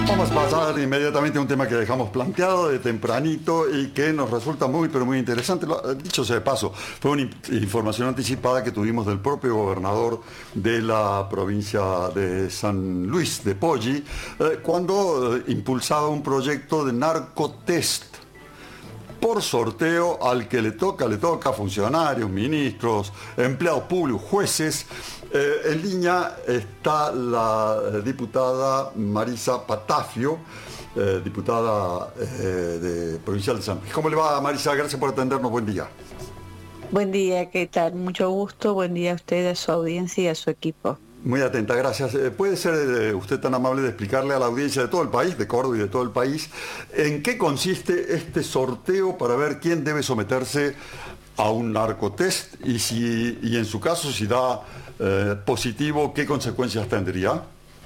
Vamos a pasar inmediatamente a un tema que dejamos planteado de tempranito y que nos resulta muy, pero muy interesante. Dicho sea de paso, fue una información anticipada que tuvimos del propio gobernador de la provincia de San Luis, de Poggi, cuando impulsaba un proyecto de narcotest por sorteo al que le toca a funcionarios, ministros, empleados públicos, jueces. En línea está la diputada Marisa Patafio, diputada provincial de San Luis. ¿Cómo le va, Marisa? Gracias por atendernos. Buen día. Buen día, ¿qué tal? Mucho gusto. Buen día a usted, a su audiencia y a su equipo. Muy atenta, gracias. ¿Puede ser usted tan amable de explicarle a la audiencia de todo el país, de Córdoba y de todo el país, en qué consiste este sorteo para ver quién debe someterse a un narcotest y en su caso, si da positivo, qué consecuencias tendría?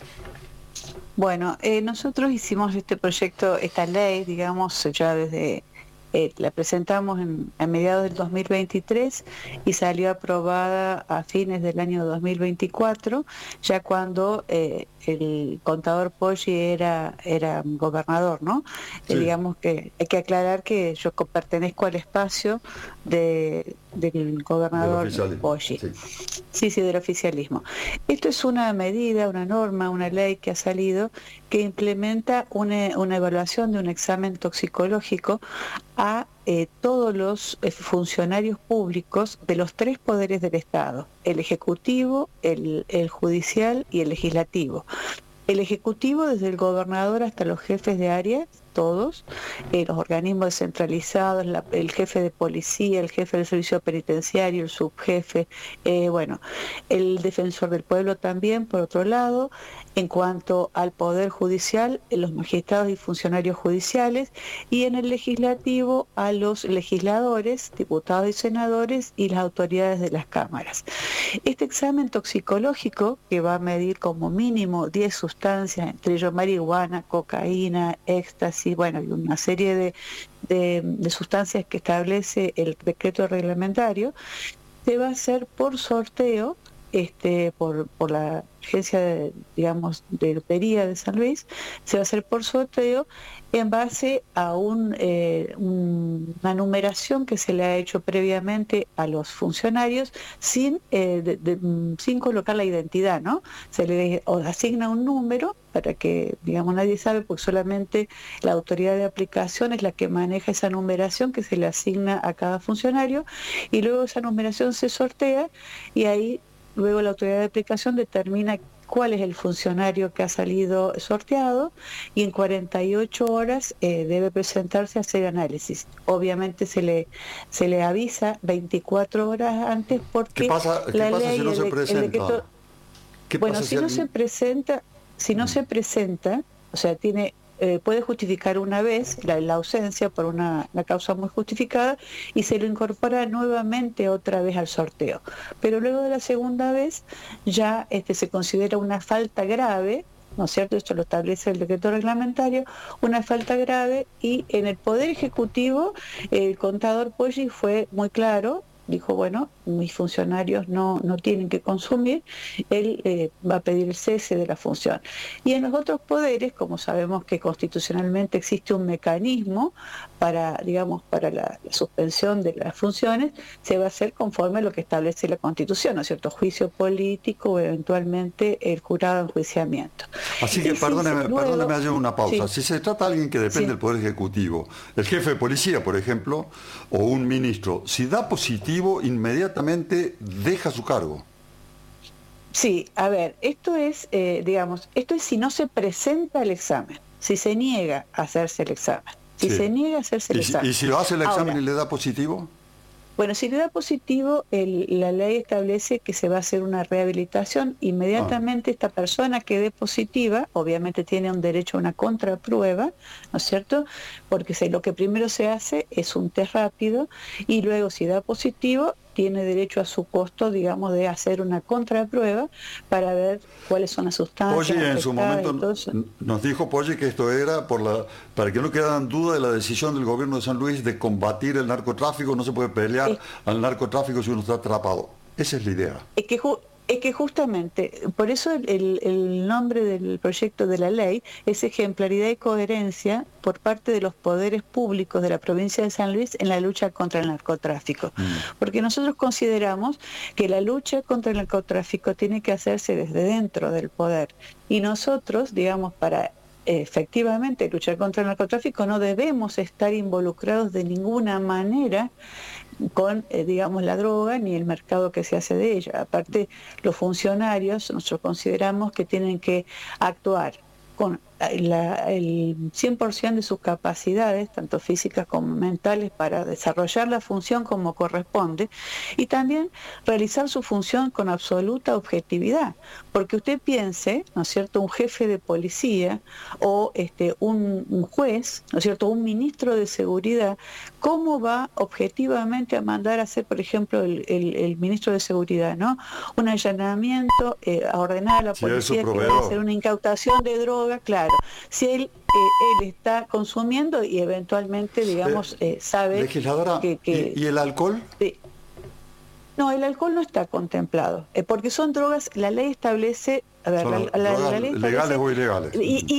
Bueno, nosotros hicimos este proyecto, esta ley, digamos, ya desde... la presentamos a mediados del 2023 y salió aprobada a fines del año 2024, ya cuando el contador Poggi era gobernador, ¿no? Sí. Digamos que hay que aclarar que yo pertenezco al espacio del gobernador Poggi. Sí, del oficialismo. Esto es una medida, una norma, una ley que ha salido que implementa una evaluación de un examen toxicológico a todos los funcionarios públicos de los tres poderes del Estado, el Ejecutivo, el Judicial y el Legislativo. El Ejecutivo, desde el gobernador hasta los jefes de área, todos, los organismos descentralizados, el jefe de policía, el jefe del servicio penitenciario, el subjefe, el defensor del pueblo también, por otro lado. En cuanto al Poder Judicial, los magistrados y funcionarios judiciales, y en el Legislativo a los legisladores, diputados y senadores y las autoridades de las cámaras. Este examen toxicológico, que va a medir como mínimo 10 sustancias, entre ellos marihuana, cocaína, éxtasis, y una serie de sustancias que establece el decreto reglamentario, se va a hacer por sorteo, por la agencia de lotería de San Luis. Se va a hacer por sorteo en base a una numeración que se le ha hecho previamente a los funcionarios sin colocar la identidad, ¿no? Se le asigna un número para que, nadie sabe, porque solamente la autoridad de aplicación es la que maneja esa numeración que se le asigna a cada funcionario, y luego esa numeración se sortea y ahí luego la autoridad de aplicación determina cuál es el funcionario que ha salido sorteado, y en 48 horas debe presentarse a hacer análisis. Obviamente se le avisa 24 horas antes, porque ¿Qué pasa si no se presenta? Si no se presenta, o sea, puede justificar una vez la ausencia por una causa muy justificada, y se lo incorpora nuevamente otra vez al sorteo. Pero luego de la segunda vez ya se considera una falta grave, ¿no es cierto? Esto lo establece el decreto reglamentario, una falta grave, y en el Poder Ejecutivo el contador Poggi fue muy claro. Dijo, mis funcionarios no tienen que consumir, él va a pedir el cese de la función. Y en los otros poderes, como sabemos que constitucionalmente existe un mecanismo para la suspensión de las funciones, se va a hacer conforme a lo que establece la Constitución, ¿no es cierto? Juicio político o eventualmente el jurado de enjuiciamiento. Así que, perdóneme, hago una pausa. Sí. Si se trata de alguien que depende del Poder Ejecutivo, el jefe de policía, por ejemplo, o un ministro, si da positivo, inmediatamente deja su cargo. Sí, a ver, esto es si no se presenta el examen, si se niega a hacerse el examen. Si se niega a hacerse el examen. ¿Y si lo hace el examen y le da positivo? Bueno, si le da positivo, la ley establece que se va a hacer una rehabilitación. Inmediatamente esta persona que dé positiva, obviamente tiene un derecho a una contraprueba, ¿no es cierto? Porque lo que primero se hace es un test rápido, y luego, si da positivo, tiene derecho a su costo, de hacer una contraprueba para ver cuáles son las sustancias. Poggi en su momento nos dijo que esto era para que no quedaran dudas de la decisión del gobierno de San Luis de combatir el narcotráfico. No se puede pelear al narcotráfico si uno está atrapado. Esa es la idea. Es que justamente, por eso el nombre del proyecto de la ley es ejemplaridad y coherencia por parte de los poderes públicos de la provincia de San Luis en la lucha contra el narcotráfico. Porque nosotros consideramos que la lucha contra el narcotráfico tiene que hacerse desde dentro del poder. Y nosotros, digamos, para efectivamente luchar contra el narcotráfico no debemos estar involucrados de ninguna manera con, digamos, la droga ni el mercado que se hace de ella. Aparte, los funcionarios, nosotros consideramos que tienen que actuar con el 100% de sus capacidades, tanto físicas como mentales, para desarrollar la función como corresponde y también realizar su función con absoluta objetividad. Porque usted piense, ¿no es cierto?, un jefe de policía o un juez, ¿no es cierto?, un ministro de seguridad, ¿cómo va objetivamente a mandar a hacer, por ejemplo, el ministro de seguridad, ¿no?, un allanamiento, a ordenar a la policía que vaya a hacer una incautación de droga? Claro, si él está consumiendo y eventualmente, digamos, sabe... Legisladora, ¿y el alcohol? Sí. No, el alcohol no está contemplado, porque son drogas, la ley establece... A ver, la ley ¿legales o ilegales?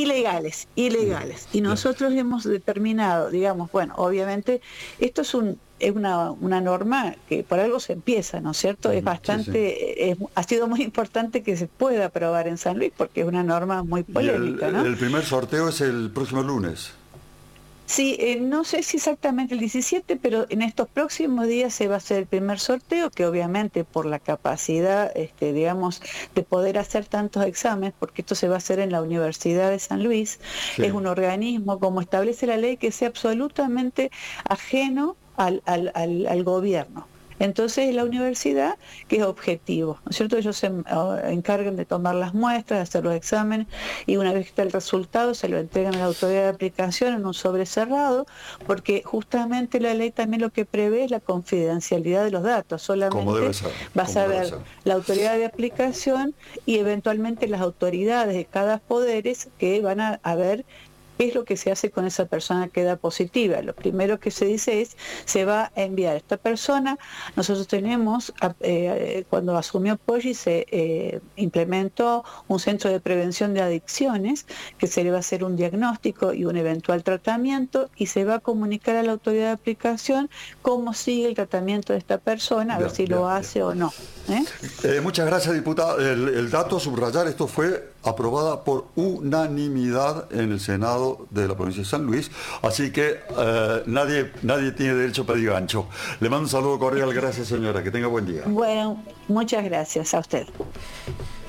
Ilegales. Y nosotros hemos determinado, digamos, bueno, obviamente, esto es una norma que por algo se empieza, ¿no es cierto? Es bastante, ha sido muy importante que se pueda aprobar en San Luis porque es una norma muy polémica, ¿no? El primer sorteo es el próximo lunes. Sí, no sé si exactamente el 17, pero en estos próximos días se va a hacer el primer sorteo, que obviamente por la capacidad, digamos, de poder hacer tantos exámenes, porque esto se va a hacer en la Universidad de San Luis, es un organismo, como establece la ley, que sea absolutamente ajeno al gobierno. Entonces la universidad, que es objetivo, ¿no es cierto? Ellos se encargan de tomar las muestras, de hacer los exámenes y una vez que está el resultado se lo entregan a la autoridad de aplicación en un sobre cerrado, porque justamente la ley también lo que prevé es la confidencialidad de los datos. Solamente va a saber la autoridad de aplicación y eventualmente las autoridades de cada poderes que van a ver qué es lo que se hace con esa persona que da positiva. Lo primero que se dice es, se va a enviar a esta persona. Nosotros tenemos, cuando asumió Poggi, se implementó un centro de prevención de adicciones, que se le va a hacer un diagnóstico y un eventual tratamiento, y se va a comunicar a la autoridad de aplicación cómo sigue el tratamiento de esta persona, a ver si lo hace o no. Muchas gracias, diputada. El dato a subrayar, esto fue aprobada por unanimidad en el Senado de la provincia de San Luis, así que nadie tiene derecho a pedir gancho. Le mando un saludo cordial, gracias señora, que tenga buen día. Bueno, muchas gracias a usted.